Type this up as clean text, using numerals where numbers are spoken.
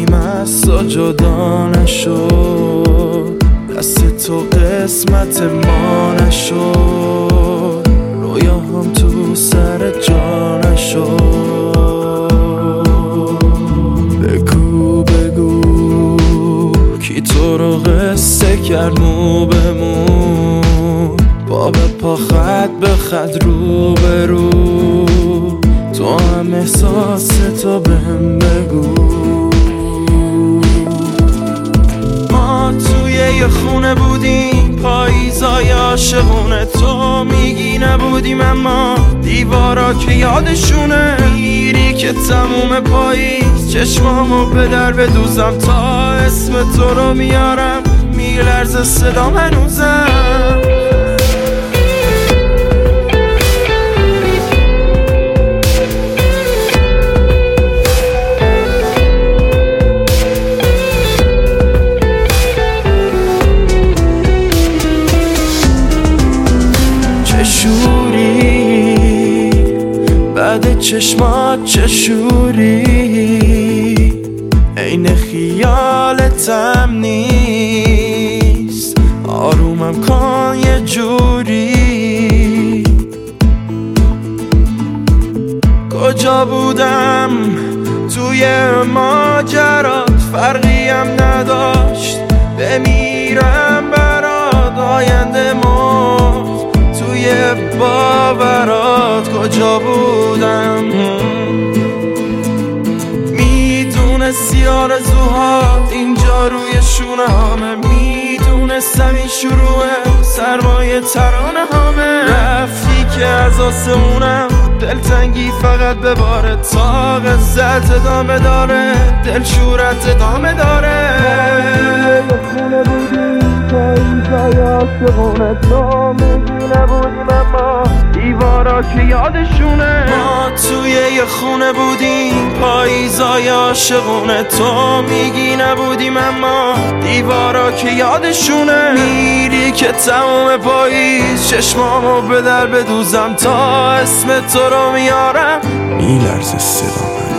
رفتیم از تو جدا نشد، دست تو قسمت ما نشد، رویاهم تو سر جا نشد. بگو کی تو رو قصه کرد مو به مو، پا به پا خط به خط رو به رو، تو هم احساس تو بهم بگو. ما توی یه خونه بودیم پاییزای عاشقونه، تو میگی نبودیم اما دیوارا که یادشونه، میری که تموم پاییز چشمامو به در بدوزم، تا اسم تو رو میارم میلرزه صدام هنوزم. شوری بعد چشمات چه شوری، عین خیالتم نیست، آرومم کن یه جوری. کجا بودم توی ماجرات، فرقیم نداشت بمیرم برات، آینده مرد توی باورات. کجا بودم میدونستی آرزوهات اینجا روی شونه هامه، میدونستم این شروعه سرمایه ترانه هامه. رفتی که از آسمونم دلتنگی فقط بباره، تا قصت ادامه داره دلشورت ادامه داره. خونه بودیم پاییزای عاشقونه، تو میگی نبودیم اما دیوارا که یادشونه. ما توی یه خونه بودیم پاییزای عاشقونه، تو میگی نبودیم اما دیوارا که یادشونه، میری که تموم پاییز چشمامو به در بدوزم، تا اسم تو رو میارم میلرزه صدام.